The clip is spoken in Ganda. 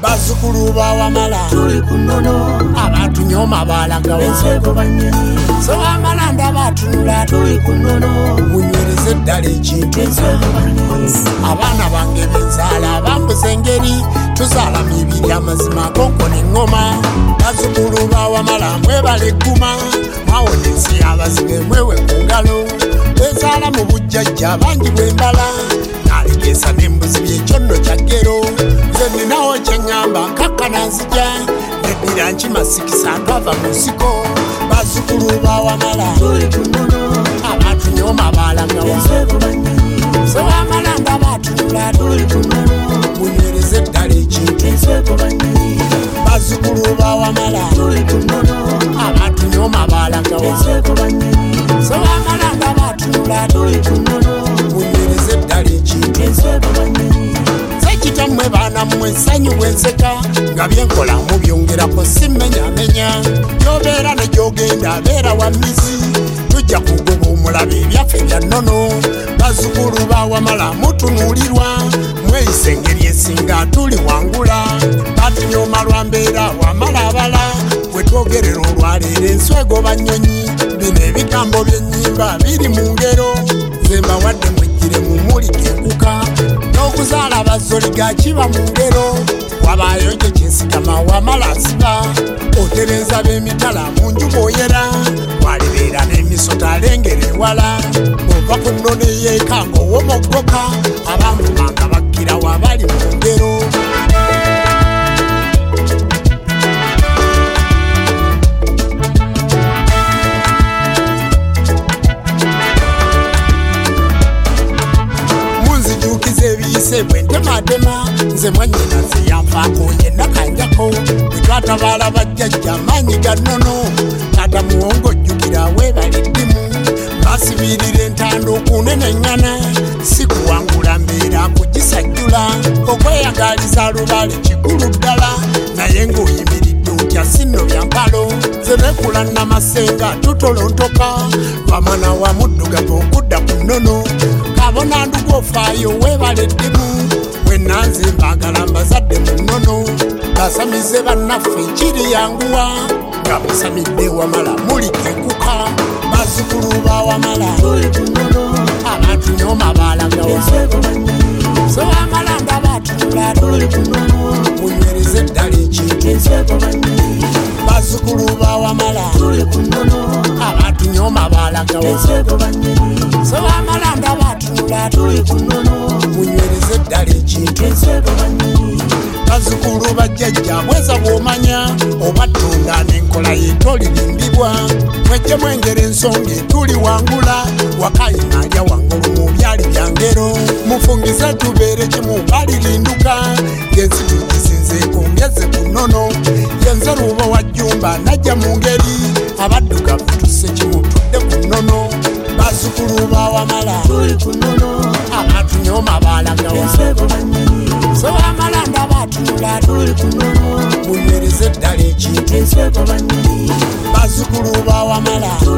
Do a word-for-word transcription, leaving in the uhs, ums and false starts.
Bazukulu bawamala tuli kunono abantu nyoma balagawa enseko banyonyi so amalanda batunula tuli kunono munywereze ddala ekintu enseko banyonyi abaana bange benzala bambuze engeri tuzaala mibiri amazima konko n'eŋŋoma bazukulu bawamala mwebala egguma mwawona ensi y'abazibe mwewe ku ngalo bezaala mu bujjajja bangi bwembala nalegeesa n'embuzi byekyondo kya ggero nze ninawo kyeŋŋamba nkakkana nzija neddira nkimasikisa twava mu nsiko bazukulu bawamala tuli kunono abantu nyoma balagawa enseko banyonyi so amalanda batunula tuli kunono munywereze ddala ekintu enseko banyonyi bazukulu bawamala tuli kunono abantu nyoma balagawa enseko banyonyi so amalanda batunula tuli kunono munywereze ddala ekintu enseko banyonyi sekitammwe baana mmwe essanyu bwenseka nga byenkola mubyongerako simmenyamenya gyobeera ne gyogenda beera wa mizi tujja kugoba omulaba ebyaffe bya nnono bazukulu bawamala mutunuulirwa mweyise engeri esinga tuli wangula batunyoma lwa mbeera wamala abala bwe twogerera olwaleero enswego banyonyi bino ebigambo by'ennyimba biri mu ngero nze mbawadde mwejjire mu mulika enkuka n'okuzaala bazoliga kiba mu ngero wabaayo gye kyensigama wamala asiba otereza b'emitala mu nju bw'oyera walibeera n'emisota alengera ewala ova ku nnono eyeeka ng'owomoggoka abamumanga bakkira wabali mu ngero ebiyise bwe ntematema nze mwanyina zeyanfaako yenna kanjako bwe twatabaala bajjajja amaanyi ga nnono taata muwongo ojjukira weebala eddimu basibiirira entando okuneneŋŋana si kuwangula mbeera kugisajjula okweyagaliza lubale kikulu ddala naye ng'oyimiridde otya sinno bya mpalo ze nekula namasenga tutolontoka bamwana wa muddugavu okudda ku nnono kabona ndugu ofaayo weebala eddimu bwenanze mbaagala mbazadde mu nnono basamize bannaffe kiri yanguwa nga musamidde wamala mulika enkuka bazukulu bawamala tuli kunono abantu nyoma balagawa enseko banyonyi so amalanda batunula tuli kunono munywereze ddala ekintu enseko banyonyi bazukulu bawamala tuli kunono abantu nyoma balagawa enseko banyonyi so amalanda batunula tuli kunono munywereze ddala ekintu enseko banyonyi bazukulu bajjajja bweza bw'omanya oba ttunda n'enkola yeetolirimbibwa mwejje mwengera ensonga etuli wangula wakayina alya wangulu mu byali bya ngero mufungize tubeere kimu balirinduka yensi tugisinzeeko ngeze ku nnono yenze luuba wa jjumba najja mu ngeri abaddugavu tusse kimu tudde ku nnono bazukulu bawamala tuli kunono abantu nyoma balagawa enseko banyonyi so amalanda batunula tuli kunono munywereze ddala ekintu enseko banyonyi bazukulu bawamala